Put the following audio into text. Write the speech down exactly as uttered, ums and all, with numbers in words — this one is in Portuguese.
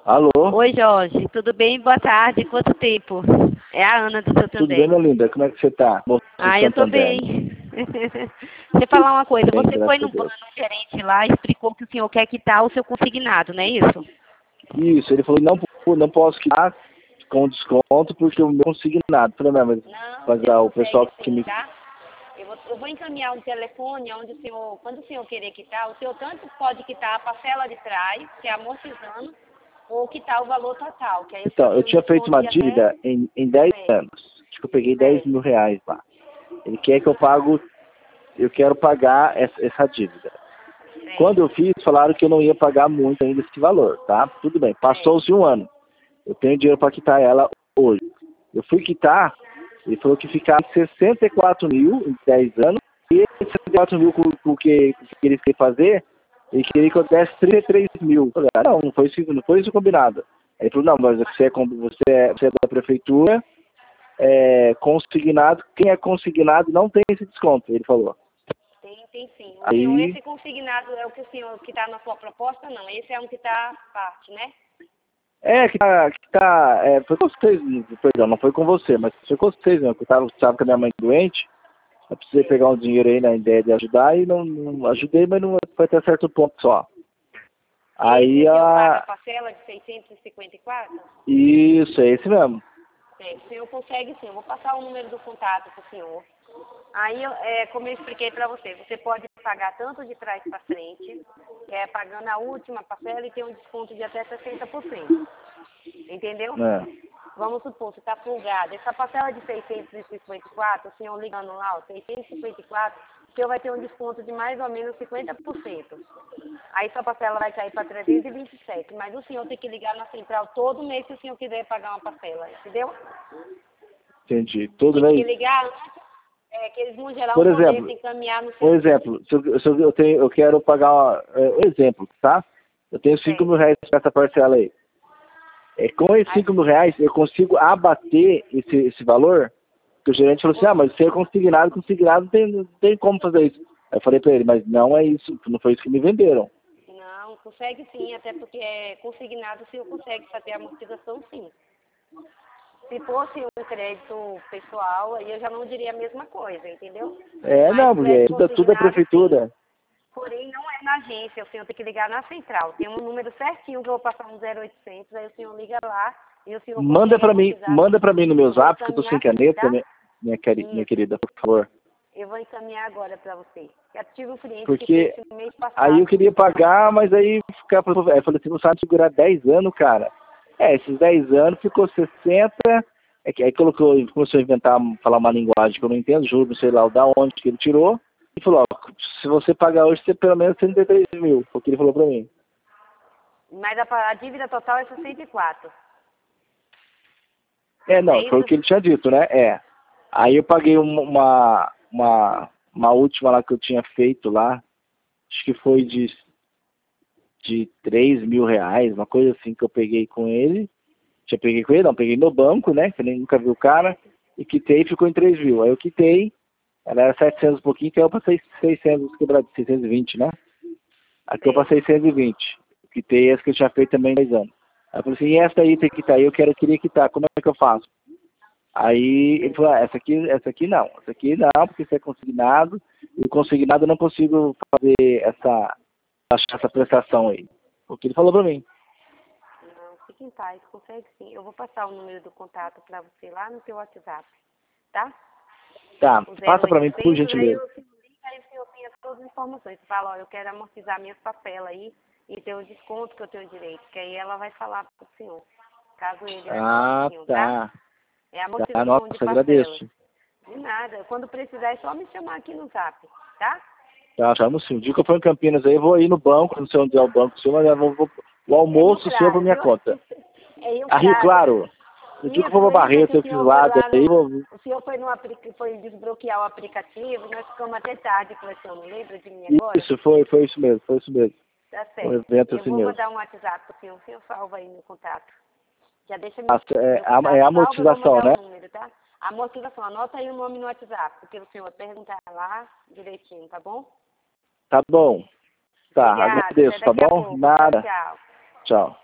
Alô? Oi, Jorge. Tudo bem? Boa tarde. Quanto tempo? É a Ana do Santander. Tudo bem, minha linda? Como é que você tá? Moça do Ah, eu tô Santander. bem. Deixa eu falar uma coisa. Bem, Você foi graças a no, Deus. no gerente lá e explicou que o senhor quer quitar o seu consignado, não é isso? Isso, ele falou, não, não posso quitar com desconto porque o meu consignado. Falei, não, mas, Não, mas você ah, o consegue pessoal que sim, me... tá? Eu vou, eu vou encaminhar um telefone onde o senhor, quando o senhor querer quitar, o senhor tanto pode quitar a parcela de trás, que é amortizando, ou quitar o valor total, que aí o senhor Então, tem eu um tinha feito desconto uma de até... dívida em, em dez É, anos. Acho que eu peguei dez é, mil reais lá. Ele quer que eu pago, eu quero pagar essa, essa dívida. é, Quando eu fiz, falaram que eu não ia pagar muito ainda esse valor, tá? Tudo bem, é. passou-se um ano. Eu tenho dinheiro para quitar ela hoje. Eu fui quitar, ele falou que ficava sessenta e quatro mil em dez anos, e esses sessenta e quatro mil com, com o que, com o que ele queria fazer, ele queria que eu desse trinta e três mil. Eu falei, ah, não, não foi, isso, não foi isso combinado. Aí ele falou, não, mas você é, com- você é, você é da prefeitura, é, consignado, quem é consignado não tem esse desconto, ele falou. Tem, tem sim. O senhor, Aí, esse consignado é o que o senhor que está na sua proposta, não. Esse é um que está à parte, né? é, que tá, que tá é, foi com vocês, perdão, não foi com você, mas foi com vocês, né, que eu tava, tava com a minha mãe doente. Eu precisei Sei. pegar um dinheiro aí na ideia de ajudar e não, não ajudei, mas não foi até certo ponto só. Esse Aí o senhor paga a a. parcela de seiscentos e cinquenta e quatro? Isso, é esse mesmo. É, o senhor consegue sim. Eu vou passar o número do contato para o senhor. Aí, eu- é, como eu expliquei para você, você pode pagar tanto de trás para frente, é, pagando a última parcela e ter um desconto de até sessenta por cento. Entendeu? Né? Vamos supor, você está folgado. Essa parcela de seiscentos e cinquenta e quatro, o senhor ligando lá, o seiscentos e cinquenta e quatro, o senhor vai ter um desconto de mais ou menos cinquenta por cento. Aí sua parcela vai cair para trezentos e vinte e sete. Mas o senhor tem que ligar na central todo mês se o senhor quiser pagar uma parcela, entendeu? Entendi. Todo Tem que mês. ligar antes, é, que eles vão gerar um Por boleto exemplo, e encaminhar no por seu... exemplo, se eu, se eu, eu tenho, eu quero pagar é, um exemplo, tá? Eu tenho cinco mil Certo. reais para essa parcela aí. É, com esses Aí, cinco mil reais eu consigo abater esse, esse valor? Porque o gerente falou assim, ah, mas você é consignado, consignado não tem, não tem como fazer isso. Aí eu falei para ele, mas não é isso, não foi isso que me venderam. não, consegue sim, até porque é consignado, o senhor consegue fazer a amortização sim. Se fosse um crédito pessoal, aí eu já não diria a mesma coisa, entendeu? É, Mas não, porque é crédito tudo, tudo é consignado, sim. prefeitura. Porém, não é na agência, o senhor tem que ligar na central. Tem um número certinho que eu vou passar um zero oitocentos, aí o senhor liga lá e o senhor Manda consegue para mim, amortizar, manda sim. para mim no meu Eu vou zap, que eu tô sem encaminhar sim, caneta, tá? minha, minha, queri- minha Isso. querida, por favor. Eu vou encaminhar agora para você. Já tive um cliente que fez Porque isso no mês aí eu passado. queria pagar, mas aí ficar, aí eu falei assim, você sabe segurar dez anos, cara. É, esses dez anos ficou sessenta, é que aí colocou, começou a inventar, falar uma linguagem que eu não entendo, juro, não sei lá da onde que ele tirou, e falou, ó, se você pagar hoje, você pelo menos trinta e três mil, foi o que ele falou pra mim. Mas a, a dívida total é sessenta e quatro. É, Não é não, foi o isso? que ele tinha dito, né? É. Aí eu paguei uma, uma, uma, uma última lá que eu tinha feito lá, acho que foi de, de três mil reais, uma coisa assim que eu peguei com ele. Já peguei com ele, não, peguei no banco, né? Que eu nem nunca vi o cara, e quitei e ficou em três mil. Aí eu quitei, ela era setecentos e pouquinho, caiu para seiscentos, quebrado, seiscentos e vinte, né? Aqui eu para Sei. seiscentos e vinte. Quitei essa que eu tinha feito também em dois anos. Aí eu falei assim, e essa aí tem que quitar, eu quero, eu queria quitar, como é que eu faço? Aí ele Sei. falou, ah, essa aqui, essa aqui não, essa aqui não, porque isso é consignado, e o consignado eu não consigo fazer essa, essa prestação aí. O que ele falou pra mim. Não, fique em paz, consegue sim. Eu vou passar o número do contato para você lá no seu WhatsApp, tá? Tá, O passa pra mim, por 0800, aí gentileza. o senhor liga, aí o senhor tem todas as informações. Você fala, ó, eu quero amortizar minhas papelas aí e ter o desconto que eu tenho direito, que aí ela vai falar pro senhor, caso ele acerte o Ah, senhor, tá? tá. É Tá, amortização de nossa, parcelas. agradeço. De nada, quando precisar é só me chamar aqui no Zap, tá? Tá, chamo sim. O dia que eu for em Campinas aí, eu vou ir no banco, não sei onde é o banco, seu, mas eu vou, vou, o É Rio almoço o senhor por Claro, minha viu? conta. É Rio Ah, Rio Claro. Claro. No dia que eu for Isso, pra lembra que Barreto, o eu fiz senhor foi lá, lá daí eu no... vou... O senhor foi, no, apli- foi desbloquear o aplicativo, nós ficamos até tarde conversando, lembra de mim agora? Isso, foi, foi isso mesmo, foi isso mesmo. Tá Foi um certo. evento Eu assim vou mesmo. mandar um WhatsApp pro senhor, o senhor salva aí meu contato. Já deixa Ah, meu, É, meu a- é contato a salvo, eu vou amortização, mandar né? o número, tá? Amortização, anota aí o nome no WhatsApp, porque o senhor vai perguntar lá direitinho, tá bom? Tá bom. Tá, Obrigada, até agradeço, tá daqui a bom? pouco. Tchau, Nada. tchau. Tchau.